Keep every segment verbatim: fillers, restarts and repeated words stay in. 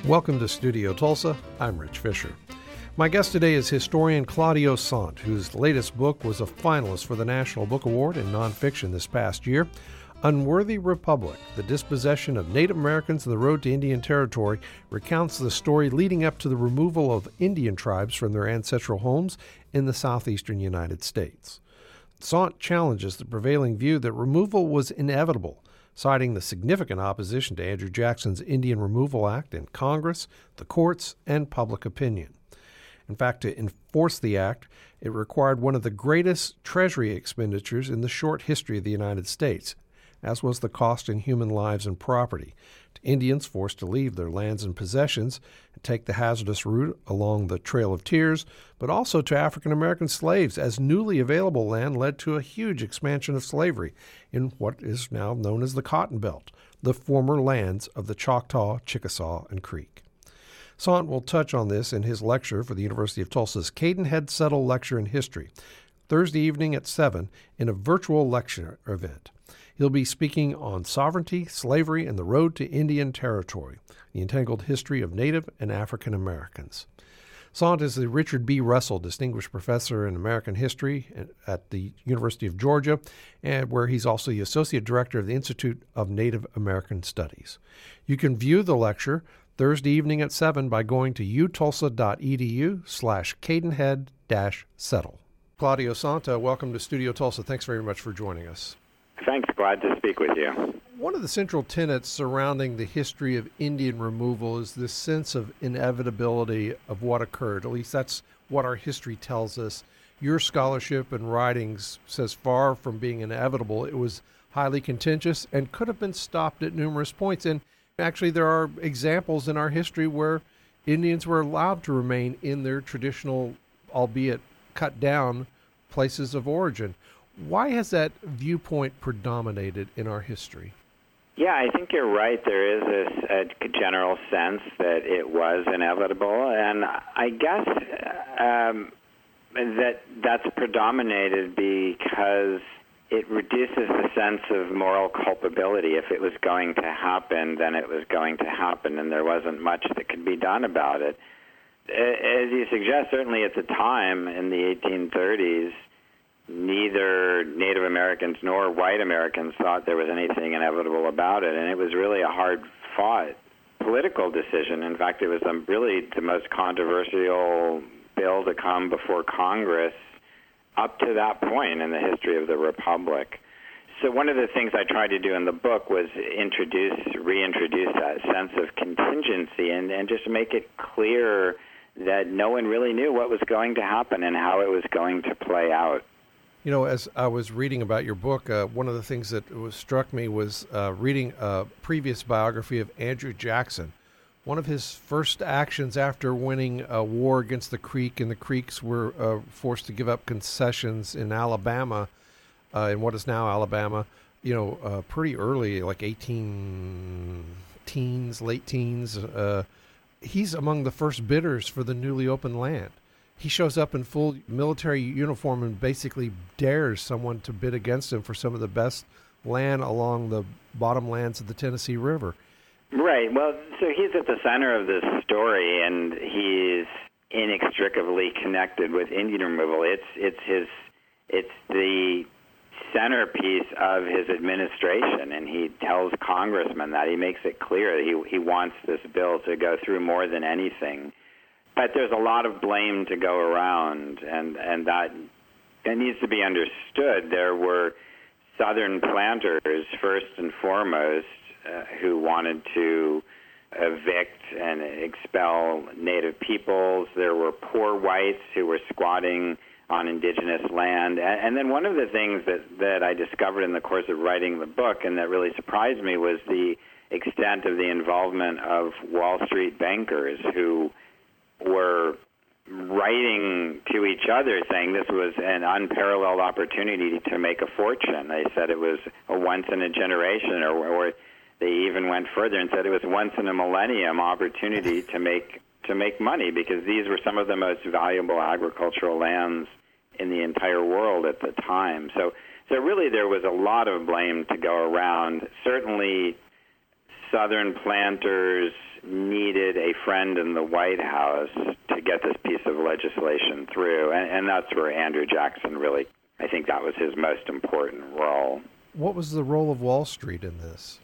Welcome to Studio Tulsa. I'm Rich Fisher. My guest today is historian Claudio Sant, whose latest book was a finalist for the National Book Award in nonfiction this past year. Unworthy Republic, The Dispossession of Native Americans and the Road to Indian Territory, recounts the story leading up to the removal of Indian tribes from their ancestral homes in the southeastern United States. Sant challenges the prevailing view that removal was inevitable, citing the significant opposition to Andrew Jackson's Indian Removal Act in Congress, the courts, and public opinion. In fact, to enforce the act, it required one of the greatest treasury expenditures in the short history of the United States, as was the cost in human lives and property, to Indians forced to leave their lands and possessions and take the hazardous route along the Trail of Tears, but also to African American slaves, as newly available land led to a huge expansion of slavery in what is now known as the Cotton Belt, the former lands of the Choctaw, Chickasaw, and Creek. Sant will touch on this in his lecture for the University of Tulsa's Cadenhead Settle Lecture in History, Thursday evening at seven in a virtual lecture event. He'll be speaking on sovereignty, slavery, and the road to Indian Territory, the entangled history of Native and African Americans. Sant is the Richard B. Russell Distinguished Professor in American History at the University of Georgia, and where he's also the Associate Director of the Institute of Native American Studies. You can view the lecture Thursday evening at seven by going to utulsa.edu slash cadenhead dash settle. Claudio Sant, welcome to Studio Tulsa. Thanks very much for joining us. Thanks. Glad to speak with you. One of the central tenets surrounding the history of Indian removal is this sense of inevitability of what occurred. At least that's what our history tells us. Your scholarship and writings says far from being inevitable, it was highly contentious and could have been stopped at numerous points. And actually, there are examples in our history where Indians were allowed to remain in their traditional, albeit cut down, places of origin. Why has that viewpoint predominated in our history? Yeah, I think you're right. There is this a general sense that it was inevitable, and I guess um, that that's predominated because it reduces the sense of moral culpability. If it was going to happen, then it was going to happen, and there wasn't much that could be done about it. As you suggest, certainly at the time in the eighteen thirties, neither Native Americans nor white Americans thought there was anything inevitable about it, and it was really a hard-fought political decision. In fact, it was um, really the most controversial bill to come before Congress up to that point in the history of the Republic. So one of the things I tried to do in the book was introduce, reintroduce that sense of contingency and, and just make it clear that no one really knew what was going to happen and how it was going to play out. You know, as I was reading about your book, uh, one of the things that was struck me was uh, reading a previous biography of Andrew Jackson. One of his first actions after winning a war against the Creek, and the Creeks were uh, forced to give up concessions in Alabama, uh, in what is now Alabama, you know, uh, pretty early, like eighteen teens, late teens. Uh, he's among the first bidders for the newly opened land. He shows up in full military uniform and basically dares someone to bid against him for some of the best land along the bottomlands of the Tennessee River. Right. Well, so he's at the center of this story, and he's inextricably connected with Indian removal. It's it's his it's the centerpiece of his administration, and he tells congressmen that. He makes it clear that he he wants this bill to go through more than anything. But there's a lot of blame to go around, and, and that, that needs to be understood. There were Southern planters, first and foremost, uh, who wanted to evict and expel Native peoples. There were poor whites who were squatting on indigenous land. And, and then one of the things that, that I discovered in the course of writing the book and that really surprised me was the extent of the involvement of Wall Street bankers who were writing to each other saying this was an unparalleled opportunity to make a fortune. They said it was a once-in-a-generation, or, or they even went further and said it was once-in-a-millennium opportunity to make to make money, because these were some of the most valuable agricultural lands in the entire world at the time. So, so really there was a lot of blame to go around. Certainly Southern planters needed a friend in the White House to get this piece of legislation through, and, and that's where Andrew Jackson really, I think that was his most important role. What was the role of Wall Street in this?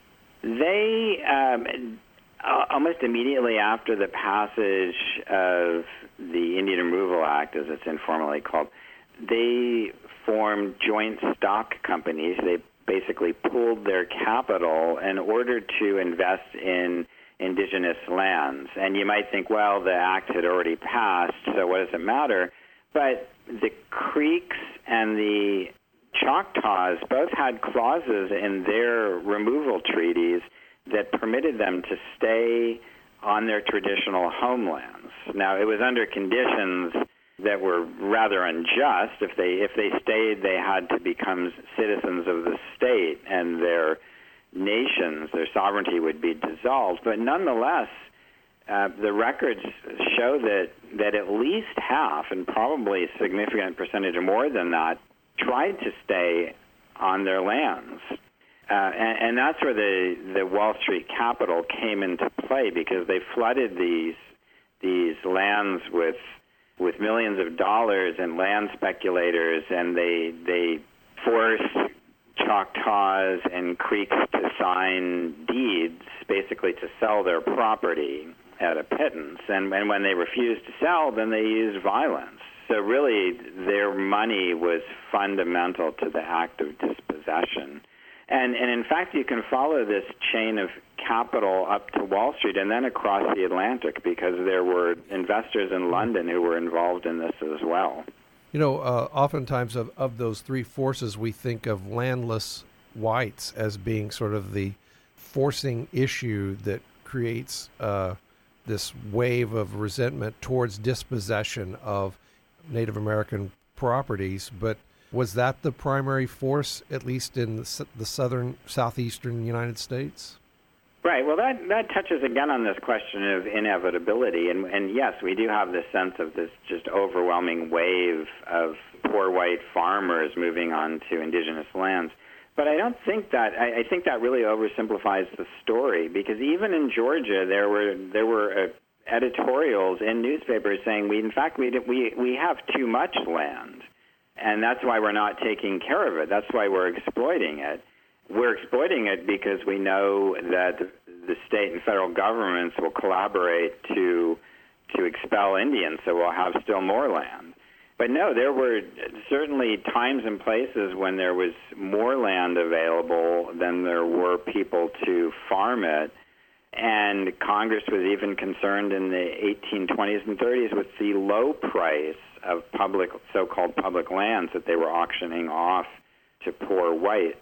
They, um, almost immediately after the passage of the Indian Removal Act, as it's informally called, they formed joint stock companies. They basically pooled their capital in order to invest in indigenous lands. And you might think, well, the act had already passed, so what does it matter? But the Creeks and the Choctaws both had clauses in their removal treaties that permitted them to stay on their traditional homelands. Now, it was under conditions that were rather unjust. If they if they stayed, they had to become citizens of the state, and their nations, their sovereignty would be dissolved. But nonetheless, uh, the records show that, that at least half, and probably a significant percentage or more than that, tried to stay on their lands. Uh, and, and that's where the, the Wall Street capital came into play, because they flooded these these lands with with millions of dollars and land speculators, and they they forced Choctaws and Creeks to sign deeds, basically to sell their property at a pittance. And, and when they refused to sell, then they used violence. So really, their money was fundamental to the act of dispossession. And, and in fact, you can follow this chain of capital up to Wall Street and then across the Atlantic, because there were investors in London who were involved in this as well. You know, uh, oftentimes of, of those three forces, we think of landless whites as being sort of the forcing issue that creates uh, this wave of resentment towards dispossession of Native American properties. But was that the primary force, at least in the, the southern, southeastern United States? Right. Well, that, that touches again on this question of inevitability. And, and yes, we do have this sense of this just overwhelming wave of poor white farmers moving on to indigenous lands. But I don't think that, I, I think that really oversimplifies the story, because even in Georgia, there were there were uh, editorials in newspapers saying, we in fact, we, we, we have too much land, and that's why we're not taking care of it. That's why we're exploiting it. We're exploiting it because we know that the state and federal governments will collaborate to to expel Indians, so we'll have still more land. But no, there were certainly times and places when there was more land available than there were people to farm it. And Congress was even concerned in the eighteen twenties and thirties with the low price of public, so-called public lands that they were auctioning off to poor whites.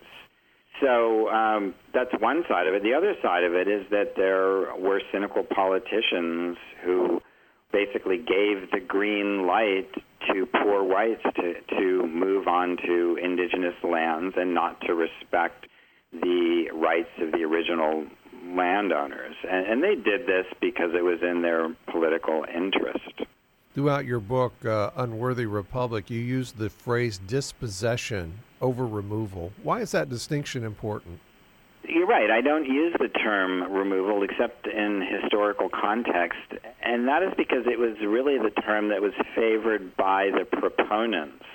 So um, that's one side of it. The other side of it is that there were cynical politicians who basically gave the green light to poor whites to, to move on to indigenous lands and not to respect the rights of the original landowners. And, and they did this because it was in their political interest. Throughout your book, uh, Unworthy Republic, you use the phrase dispossession over removal. Why is that distinction important? You're right. I don't use the term removal except in historical context, and that is because it was really the term that was favored by the proponents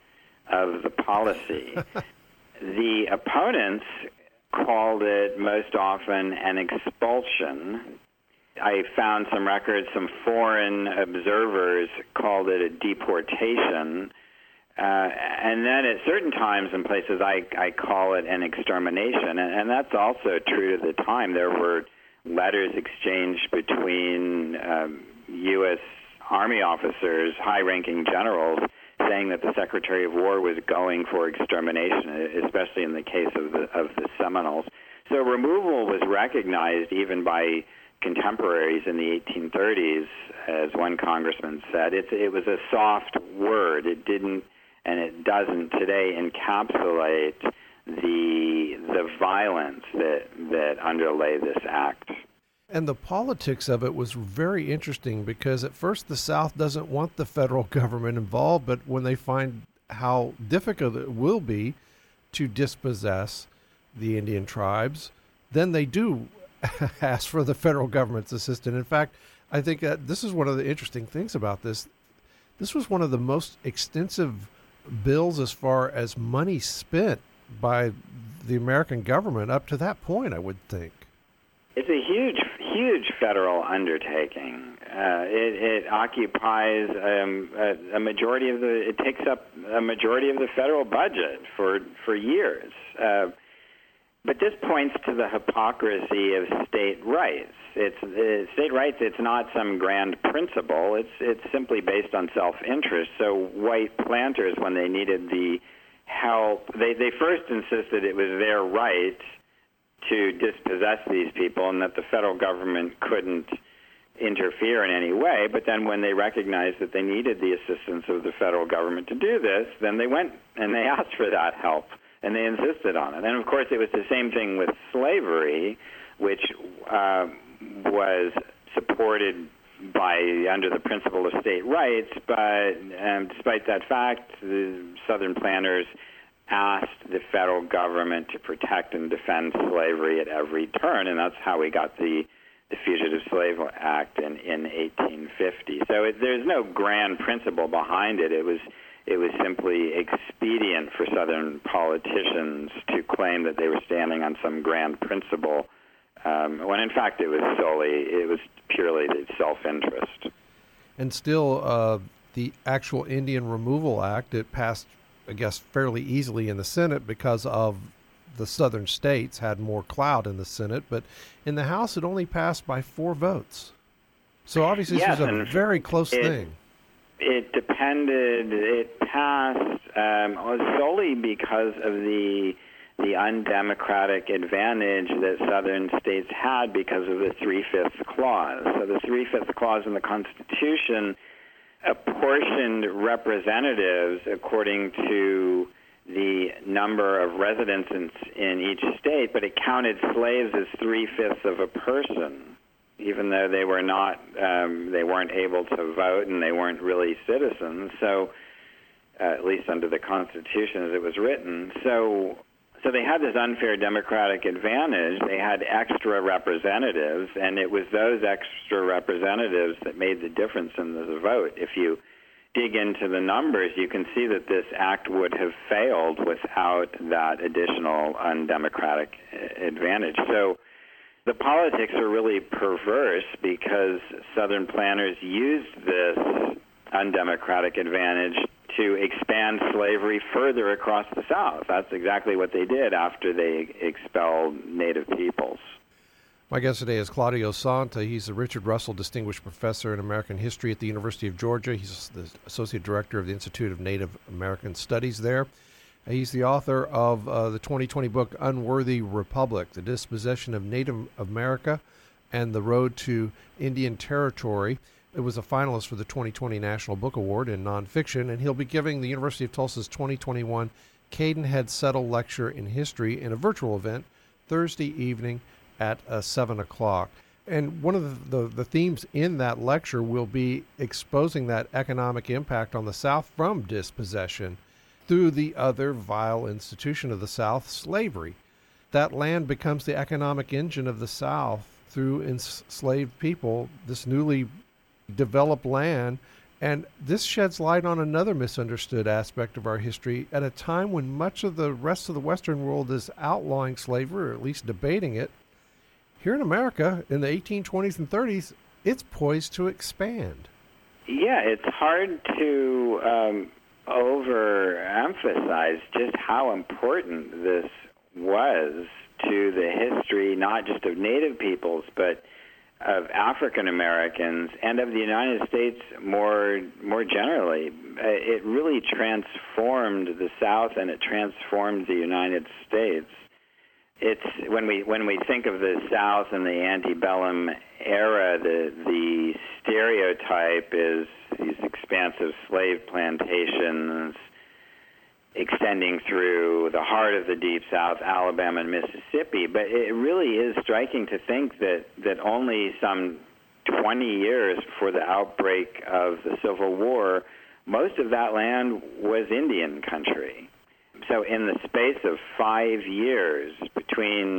of the policy. The opponents called it most often an expulsion. I found some records, some foreign observers called it a deportation. Uh, and then at certain times and places, I, I call it an extermination. And, and that's also true to the time. There were letters exchanged between um, U S Army officers, high-ranking generals, saying that the Secretary of War was going for extermination, especially in the case of the, of the Seminoles. So removal was recognized even by contemporaries in the eighteen thirties, as one congressman said. It's, it was a soft word. It didn't, and it doesn't today, encapsulate the the violence that that underlay this act. And the politics of it was very interesting, because at first the South doesn't want the federal government involved, but when they find how difficult it will be to dispossess the Indian tribes, then they do asked for the federal government's assistance. In fact, I think that this is one of the interesting things about this. This was one of the most extensive bills as far as money spent by the American government up to that point, I would think. It's a huge, huge federal undertaking. Uh, it, it occupies um, a, a majority of the. It takes up a majority of the federal budget for for years. Uh, but this points to the hypocrisy of state rights. It's uh, state rights. It's not some grand principle. It's it's simply based on self-interest. So white planters, when they needed the help, they they first insisted it was their right to dispossess these people and that the federal government couldn't interfere in any way. But then when they recognized that they needed the assistance of the federal government to do this, then they went and they asked for that help and they insisted on it. And of course it was the same thing with slavery, which uh, was supported by under the principle of state rights, but um, despite that fact, the Southern planters asked the federal government to protect and defend slavery at every turn, and that's how we got the, the Fugitive Slave Act in, in eighteen fifty. So it, there's no grand principle behind it. It was it was simply expedient for Southern politicians to claim that they were standing on some grand principle, um, when in fact it was solely it was purely the self-interest. And still, uh, the actual Indian Removal Act, it passed, I guess, fairly easily in the Senate because of the southern states had more clout in the Senate, but in the House it only passed by four votes. So obviously yes, this was a very close it, thing. It depended, it passed um, solely because of the the undemocratic advantage that southern states had because of the Three-Fifths Clause. So the Three-Fifths Clause in the Constitution apportioned representatives according to the number of residents in, in each state, but it counted slaves as three-fifths of a person, even though they were not, um, they weren't able to vote and they weren't really citizens. So, uh, at least under the Constitution as it was written. So, so they had this unfair democratic advantage. They had extra representatives, and it was those extra representatives that made the difference in the vote. If you dig into the numbers, you can see that this act would have failed without that additional undemocratic advantage. So the politics are really perverse because Southern planters used this undemocratic advantage to expand slavery further across the South. That's exactly what they did after they expelled Native peoples. My guest today is Claudio Santa. He's the Richard Russell Distinguished Professor in American History at the University of Georgia. He's the Associate Director of the Institute of Native American Studies there. He's the author of uh, the twenty twenty book Unworthy Republic, The Dispossession of Native America and the Road to Indian Territory. It was a finalist for the twenty twenty National Book Award in Nonfiction, and he'll be giving the University of Tulsa's twenty twenty-one Cadenhead Settle Lecture in History in a virtual event Thursday evening at uh, seven o'clock. And one of the, the, the themes in that lecture will be exposing that economic impact on the South from dispossession through the other vile institution of the South, slavery. That land becomes the economic engine of the South through enslaved people, this newly developed land, and this sheds light on another misunderstood aspect of our history at a time when much of the rest of the Western world is outlawing slavery, or at least debating it. Here in America, in the eighteen twenties and thirties, it's poised to expand. Yeah, it's hard to um, overemphasize just how important this was to the history, not just of Native peoples, but of African Americans and of the United States more more generally. It really transformed the South, and it transformed the United States. It's when we when we think of the South in the antebellum era, the the stereotype is these expansive slave plantations extending through the heart of the Deep South, Alabama and Mississippi. But it really is striking to think that, that only some twenty years before the outbreak of the Civil War, most of that land was Indian country. So in the space of five years between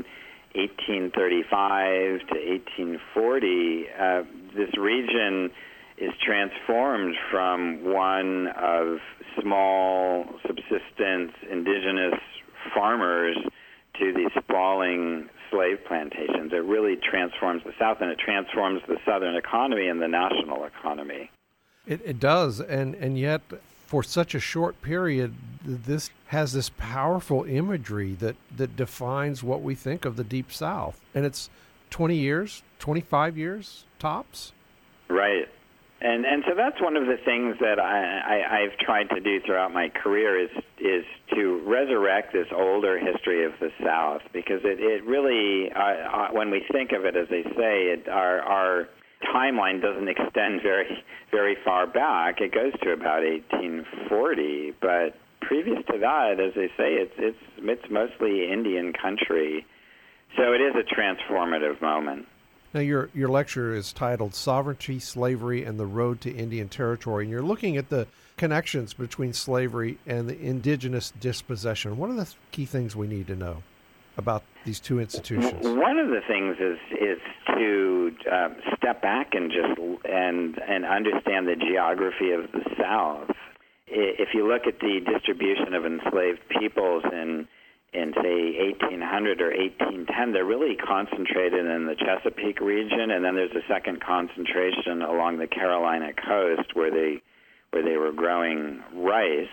eighteen thirty-five to eighteen forty, uh, this region is transformed from one of small subsistence indigenous farmers to these sprawling slave plantations. It really transforms the South, and it transforms the Southern economy and the national economy. It, it does, and, and yet for such a short period, this has this powerful imagery that, that defines what we think of the Deep South. And it's twenty years, twenty-five years, tops? Right. And and so that's one of the things that I, I, I've tried to do throughout my career is is to resurrect this older history of the South, because it, it really, uh, uh, when we think of it, as they say, it, our, our timeline doesn't extend very very far back. It goes to about eighteen forty, but previous to that, as they say, it's it's it's mostly Indian country. So it is a transformative moment. Now, your your lecture is titled Sovereignty, Slavery, and the Road to Indian Territory, and you're looking at the connections between slavery and the indigenous dispossession. What are the key things we need to know about these two institutions? One of the things is is to uh, step back and just and and understand the geography of the South. If you look at the distribution of enslaved peoples in in, say, eighteen hundred or eighteen ten, they're really concentrated in the Chesapeake region, and then there's a second concentration along the Carolina coast where they where they were growing rice.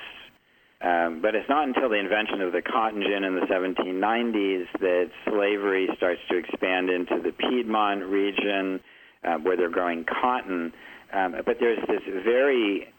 Um, but it's not until the invention of the cotton gin in the seventeen nineties that slavery starts to expand into the Piedmont region, uh, where they're growing cotton. Um, but there's this very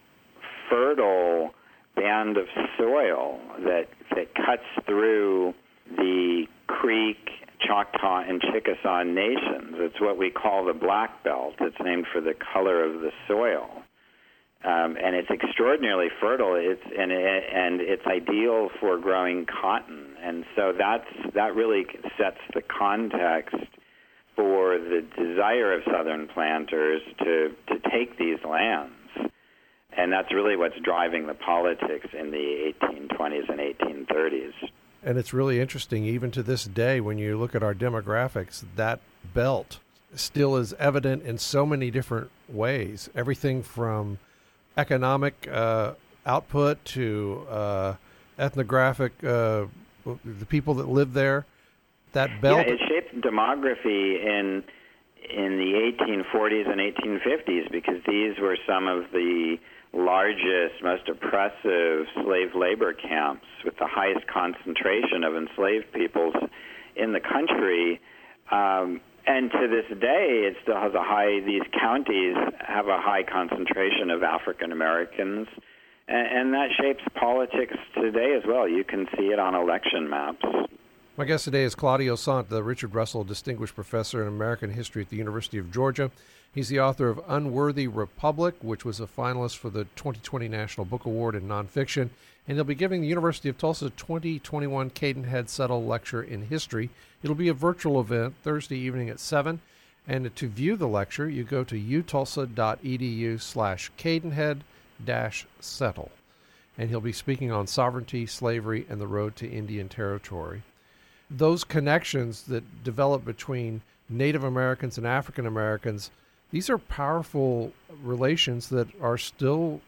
fertile band of soil that that cuts through the Creek, Choctaw, and Chickasaw nations. It's what we call the Black Belt. It's named for the color of the soil. Um, and it's extraordinarily fertile. It's and and it's ideal for growing cotton. And so that's that really sets the context for the desire of Southern planters to to take these lands. And that's really what's driving the politics in the eighteen twenties and eighteen thirties. And it's really interesting, even to this day, when you look at our demographics, that belt still is evident in so many different ways. Everything from economic uh, output to uh, ethnographic, uh, the people that live there, that belt. Yeah, it shaped demography in in the eighteen forties and eighteen fifties, because these were some of the largest, most oppressive slave labor camps with the highest concentration of enslaved peoples in the country. Um, and to this day, it still has a high, these counties have a high concentration of African Americans, and, and that shapes politics today as well. You can see it on election maps. My guest today is Claudio Sant, the Richard Russell Distinguished Professor in American History at the University of Georgia. He's the author of Unworthy Republic, which was a finalist for the twenty twenty National Book Award in Nonfiction, and he'll be giving the University of Tulsa twenty twenty-one Cadenhead Settle Lecture in History. It'll be a virtual event Thursday evening at seven, and to view the lecture, you go to utulsa.edu slash Cadenhead dash Settle, and he'll be speaking on sovereignty, slavery, and the road to Indian Territory. Those connections that develop between Native Americans and African Americans, these are powerful relations that are still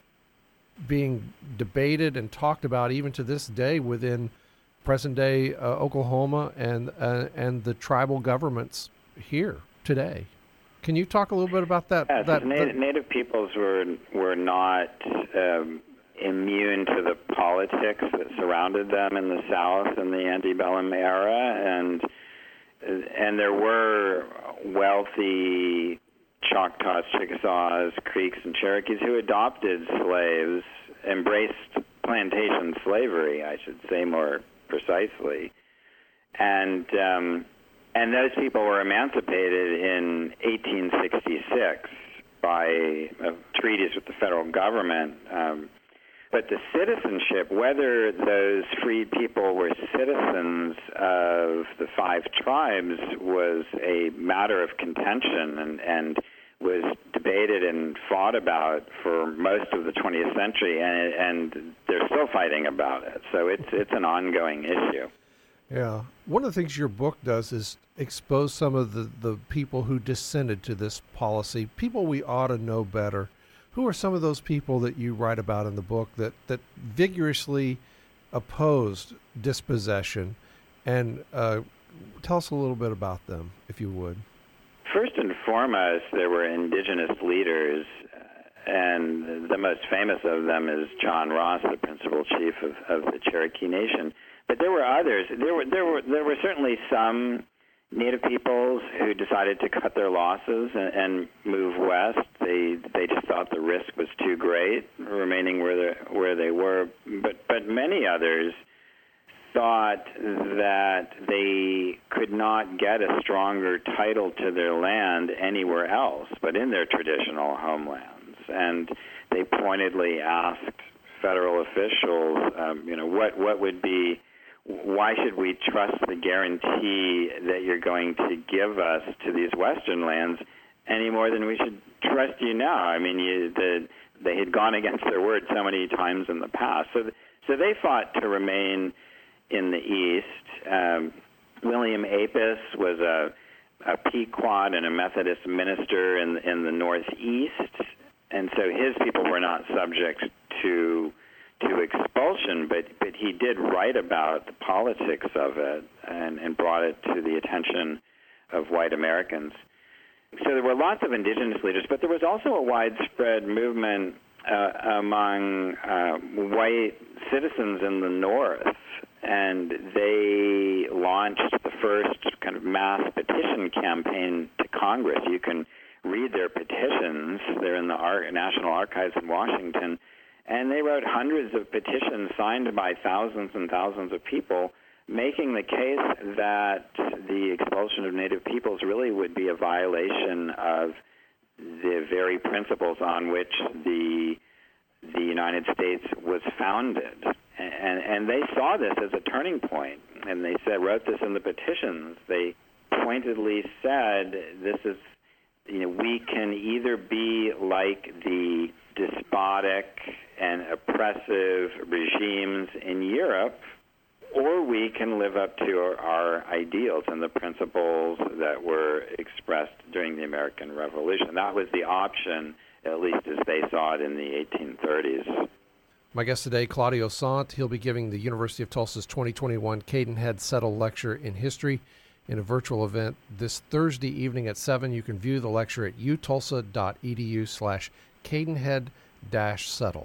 being debated and talked about even to this day within present-day uh, Oklahoma and uh, and the tribal governments here today. Can you talk a little bit about that? Yes, that, Native, that... Native peoples were were not um, immune to the politics that surrounded them in the South in the antebellum era, and and there were wealthy Choctaws, Chickasaws, Creeks, and Cherokees who adopted slaves, embraced plantation slavery, I should say more precisely, and um, and those people were emancipated in eighteen sixty-six by a treaties with the federal government. Um, But the citizenship, whether those freed people were citizens of the five tribes, was a matter of contention and, and was debated and fought about for most of the twentieth century, and, and they're still fighting about it. So it's it's an ongoing issue. Yeah. One of the things your book does is expose some of the, the people who dissented to this policy, people we ought to know better. Who are some of those people that you write about in the book that, that vigorously opposed dispossession? And uh, tell us a little bit about them, if you would. First and foremost, there were indigenous leaders, and the most famous of them is John Ross, the principal chief of, of the Cherokee Nation. But there were others. There were there were there were certainly some Native peoples who decided to cut their losses and, and move west. They they just thought the risk was too great, remaining where they where they were. But but many others thought that they could not get a stronger title to their land anywhere else but in their traditional homelands. And they pointedly asked federal officials, um, you know, what, what would be, why should we trust the guarantee that you're going to give us to these Western lands any more than we should trust you now? I mean, you, the, they had gone against their word so many times in the past. So, so they fought to remain in the East. Um, William Apis was a, a Pequot and a Methodist minister in, in the Northeast, and so his people were not subject to to expulsion, but, but he did write about the politics of it and, and brought it to the attention of white Americans. So there were lots of indigenous leaders, but there was also a widespread movement uh, among uh, white citizens in the North, and they launched the first kind of mass petition campaign to Congress. You can read their petitions. They're in the Ar- National Archives in Washington, and they wrote hundreds of petitions signed by thousands and thousands of people, making the case that the expulsion of Native peoples really would be a violation of the very principles on which the the United States was founded. And, and they saw this as a turning point, and they said, wrote this in the petitions. They pointedly said, this is, you know, we can either be like the despotic and oppressive regimes in Europe, or we can live up to our, our ideals and the principles that were expressed during the American Revolution. That was the option, at least as they saw it in the eighteen thirties. My guest today, Claudio Sant. He'll be giving the University of Tulsa's twenty twenty-one Cadenhead Settle Lecture in History in a virtual event this Thursday evening at seven. You can view the lecture at utulsa.edu slash Cadenhead dash settle.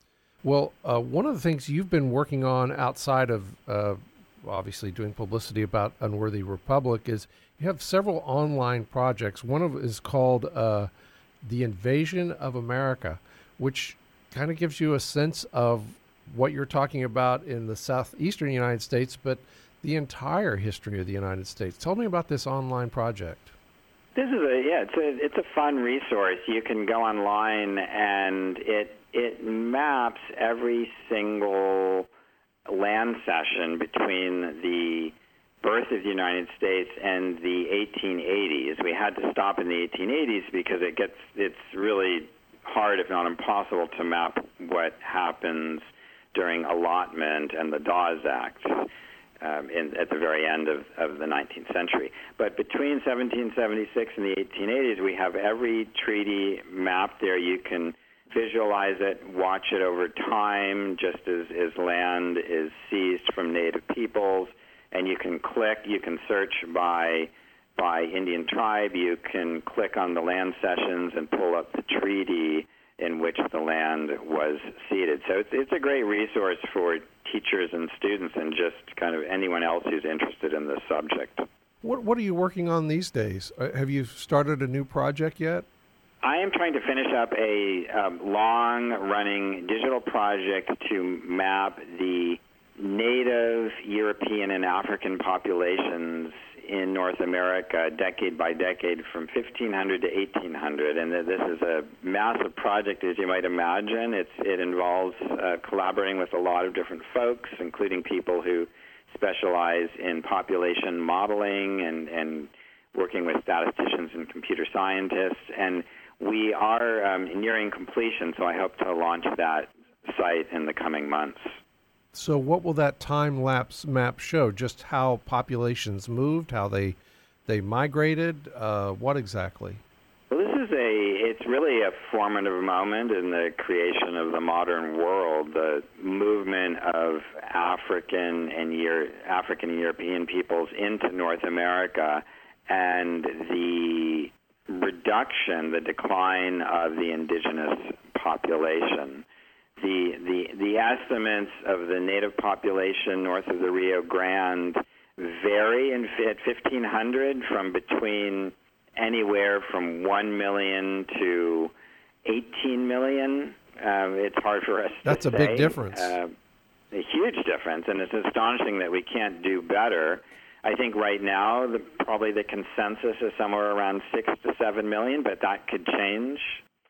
Well, uh, one of the things you've been working on outside of uh, obviously doing publicity about Unworthy Republic is you have several online projects. One of is called uh, The Invasion of America, which kind of gives you a sense of what you're talking about in the southeastern United States, but the entire history of the United States. Tell me about this online project. This is a yeah, it's a it's a fun resource. You can go online and it it maps every single land cession between the birth of the United States and the eighteen eighties. We had to stop in the eighteen eighties because it gets it's really hard, if not impossible, to map what happens during allotment and the Dawes Act um, in, at the very end of, of the nineteenth century. But between seventeen seventy-six and the eighteen eighties, we have every treaty mapped there. You can visualize it, watch it over time, just as, as land is seized from Native peoples, and you can click, you can search by by Indian tribe, you can click on the land cessions and pull up the treaty in which the land was ceded. So it's, it's a great resource for teachers and students and just kind of anyone else who's interested in this subject. What What are you working on these days? Uh, have you started a new project yet? I am trying to finish up a um, long-running digital project to map the Native European and African populations in North America decade by decade from fifteen hundred to eighteen hundred. And this is a massive project, as you might imagine. It's, it involves uh, collaborating with a lot of different folks, including people who specialize in population modeling and, and working with statisticians and computer scientists. And we are um, nearing completion, so I hope to launch that site in the coming months. So what will that time-lapse map show? Just how populations moved, how they they migrated, uh, what exactly? Well, this is a, it's really a formative moment in the creation of the modern world, the movement of African and Euro- African and European peoples into North America, and the reduction, the decline of the indigenous population. The, the, the estimates of the native population north of the Rio Grande vary in, at fifteen hundred from between anywhere from one million to eighteen million. Uh, it's hard for us That's to say. That's a big difference. Uh, a huge difference, and it's astonishing that we can't do better. I think right now the, probably the consensus is somewhere around six to seven million, but that could change.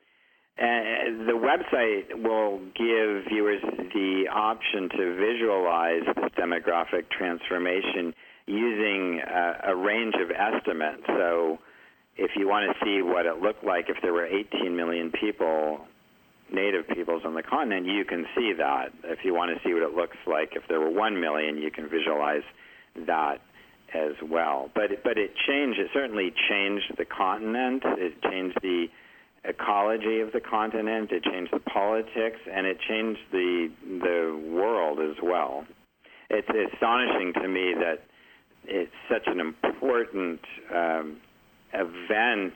Uh, the website will give viewers the option to visualize this demographic transformation using uh, a range of estimates. So if you want to see what it looked like if there were eighteen million people, native peoples on the continent, you can see that. If you want to see what it looks like if there were one million, you can visualize that as well. But, but it changed, it certainly changed the continent. It changed the ecology of the continent, it changed the politics, and it changed the the world as well. It's astonishing to me that it's such an important um, event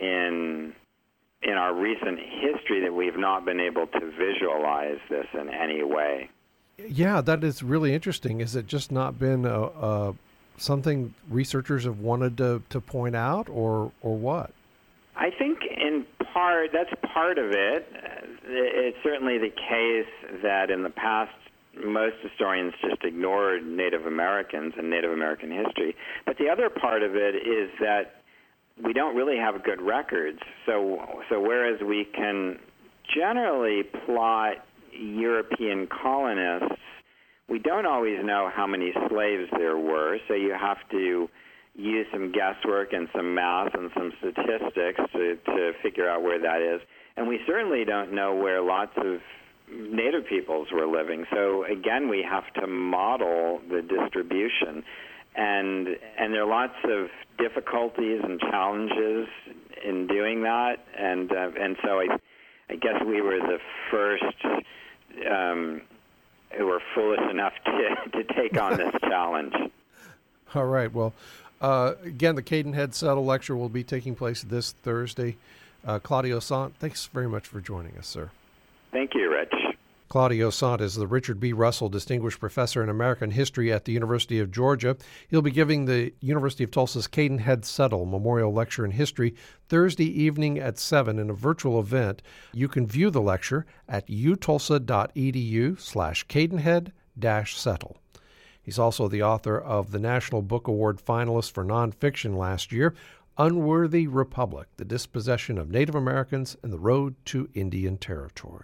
in in our recent history that we've not been able to visualize this in any way. Yeah, that is really interesting. Is it just not been a, a, something researchers have wanted to, to point out, or or what? I think in part, that's part of it. It's certainly the case that in the past, most historians just ignored Native Americans and Native American history. But the other part of it is that we don't really have good records. So, so whereas we can generally plot European colonists, we don't always know how many slaves there were. So you have to use some guesswork and some math and some statistics to, to figure out where that is. And we certainly don't know where lots of native peoples were living. So again, we have to model the distribution. And and there are lots of difficulties and challenges in doing that. And uh, and so I, I guess we were the first um, who were foolish enough to, to take on this challenge. All right. Well, Uh, again, the Cadenhead Settle Lecture will be taking place this Thursday. Uh, Claudio Sant, thanks very much for joining us, sir. Thank you, Rich. Claudio Sant is the Richard B. Russell Distinguished Professor in American History at the University of Georgia. He'll be giving the University of Tulsa's Cadenhead Settle Memorial Lecture in History Thursday evening at seven in a virtual event. You can view the lecture at utulsa.edu slash Cadenhead dash Settle. He's also the author of the National Book Award finalist for nonfiction last year, Unworthy Republic, The Dispossession of Native Americans and the Road to Indian Territory.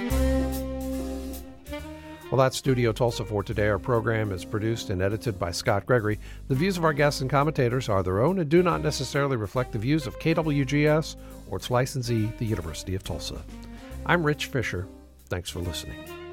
Well, that's Studio Tulsa for today. Our program is produced and edited by Scott Gregory. The views of our guests and commentators are their own and do not necessarily reflect the views of K W G S or its licensee, the University of Tulsa. I'm Rich Fisher. Thanks for listening.